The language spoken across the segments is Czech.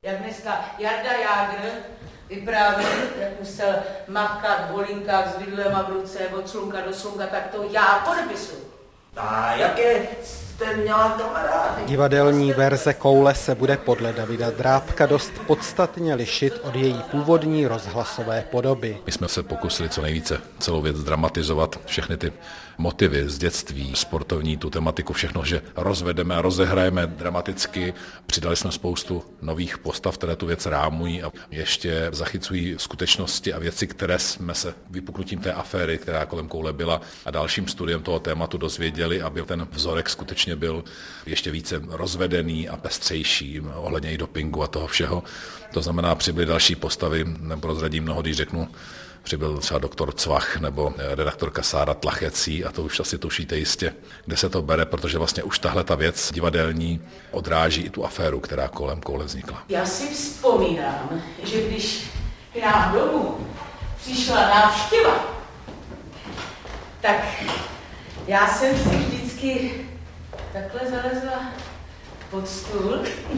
Jak dneska Jarda Jágr vyprávěl, jak musel makat v holinkách s vidlema v ruce od slunka do slunka, tak to já podepisuju. A jaké jste měla kamarády? Divadelní verze Koule se bude podle Davida Drábka dost podstatně lišit od její původní rozhlasové podoby. My jsme se pokusili co nejvíce celou věc dramatizovat, všechny ty motivy z dětství, sportovní, tu tematiku, všechno, že rozvedeme a rozehrajeme dramaticky. Přidali jsme spoustu nových postav, které tu věc rámují a ještě zachycují skutečnosti a věci, které jsme se vypuknutím té aféry, která kolem Koule byla, a dalším studiem toho tématu dozvěděli, aby ten vzorek skutečně byl ještě více rozvedený a pestřejší ohledně i dopingu a toho všeho. To znamená, přibyly další postavy, neprozradím mnoho, když řeknu, přibyl třeba doktor Cvach nebo redaktorka Sára Tlachecí, a to už asi tušíte jistě, kde se to bere, protože vlastně už tahle ta věc divadelní odráží i tu aféru, která kolem Koule vznikla. Já si vzpomínám, že když k nám domů přišla návštěva, tak já jsem si vždycky takhle zalezla pod stůl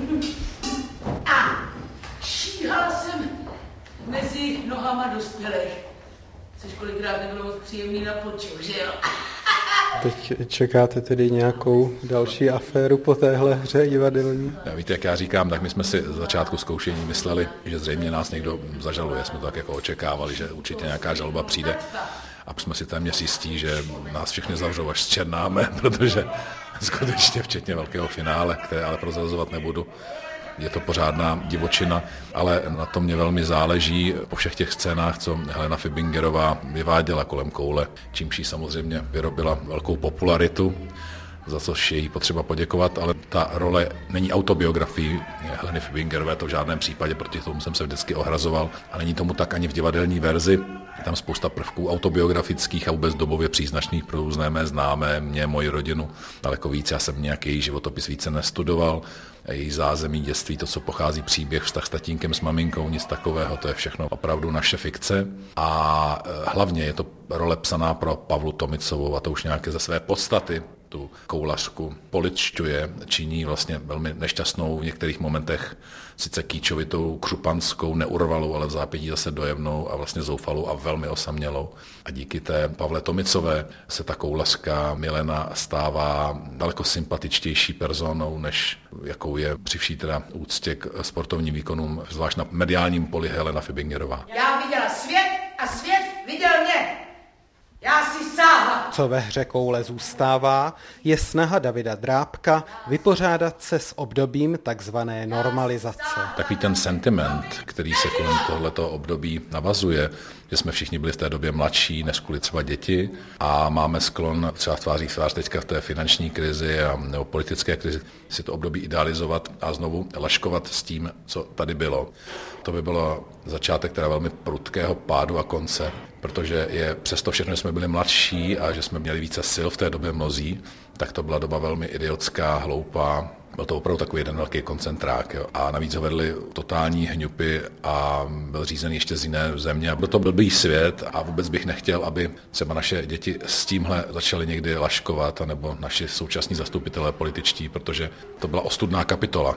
a šíhala jsem mezi nohama dospělých, což kolikrát nebylo moc příjemný na poču, že jo? Teď čekáte tedy nějakou další aféru po téhle hře divadelní? Víte, jak já říkám, tak my jsme si z začátku zkoušení mysleli, že zřejmě nás někdo zažaluje. Jsme to tak jako očekávali, že určitě nějaká žaloba přijde. A jsme si téměř jistí, že nás všechny zavřou, až zčernáme, protože skutečně včetně velkého finále, které ale prozrazovat nebudu. Je to pořádná divočina, ale na tom mě velmi záleží po všech těch scénách, co Helena Fibingerová vyváděla kolem Koule, čímž jí samozřejmě vyrobila velkou popularitu, za což je jí potřeba poděkovat, ale ta role není autobiografií Heleny Fibingerové, to v žádném případě, proti tomu jsem se vždycky ohrazoval, a není tomu tak ani v divadelní verzi. Je tam spousta prvků autobiografických a vůbec dobově příznačných pro různé mé známé, mě, moji rodinu. Daleko víc, já jsem nějaký její životopis více nestudoval, její zázemí, dětství, to, co pochází příběh, vztah s tatínkem, s maminkou, nic takového, to je všechno opravdu naše fikce. A hlavně je to role psaná pro Pavlu Tomicovou, a to už nějaké ze své podstaty tu koulařku polidšťuje, činí vlastně velmi nešťastnou, v některých momentech sice kýčovitou, křupanskou, neurvalou, ale v zápětí zase dojemnou a vlastně zoufalou a velmi osamělou. A díky té Pavle Tomicové se ta koulařka Milena stává daleko sympatičtější personou, než jakou je při vší teda úctě k sportovním výkonům, zvlášť na mediálním poli Helena Fibingerová. Já viděla svět a svět viděl mě. Já si sáhla. Co ve hře Koule zůstává, je snaha Davida Drábka vypořádat se s obdobím takzvané normalizace. Takový ten sentiment, který se kolem tohletoho období navazuje, že jsme všichni byli v té době mladší než kvůli třeba děti a máme sklon třeba tváří v tvář teďka v té finanční krizi nebo politické krizi si to období idealizovat a znovu laškovat s tím, co tady bylo. To by bylo začátek teda velmi prudkého pádu a konce, protože je přesto všechno, že jsme byli mladší a že jsme měli více sil v té době mnozí, tak to byla doba velmi idiotská, hloupá. Byl to opravdu takový jeden velký koncentrák. Jo. A navíc ho vedli totální hňupy a byl řízený ještě z jiné země. Byl to blbý svět a vůbec bych nechtěl, aby třeba naše děti s tímhle začaly někdy laškovat, anebo naši současní zastupitelé političtí, protože to byla ostudná kapitola.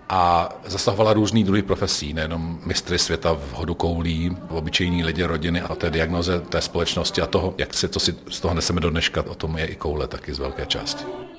A zasahovala různý druhy profesí, nejenom mistry světa v hodu koulí, obyčejní lidi, rodiny a té diagnoze té společnosti a toho, jak se to si z toho neseme do dneška, o tom je i Koule taky z velké části.